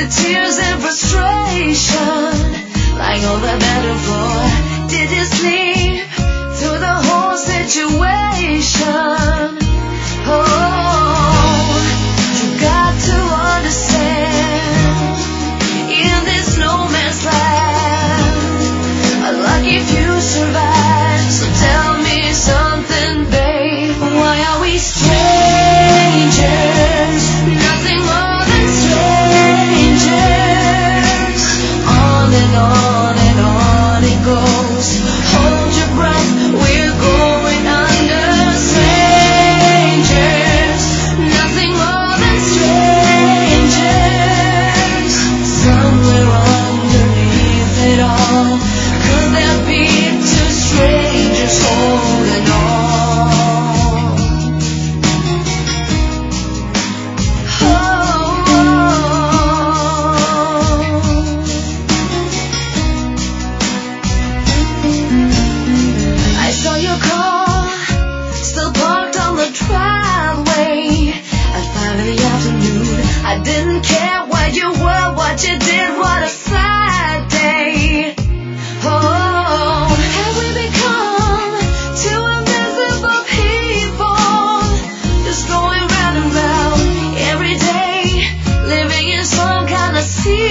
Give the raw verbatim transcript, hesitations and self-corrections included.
with tears and frustration, lying on the bed of floor. Did you sleep through the whole situation? Oh, you got to understand, in this no man's land, unlucky if you survive. So tell me something, babe. Why are we strangers? Nothing more than strangers. On and on and on it goes. Hold your breath, we're going under. Strangers, nothing more than strangers. Somewhere underneath it all, could there be two strangers holding on? I saw your car, still parked on the driveway at five in the afternoon. I didn't care where you were, what you did, what a sad day. Oh, have we become two invisible people, just going round and round every day, living in some kind of secret?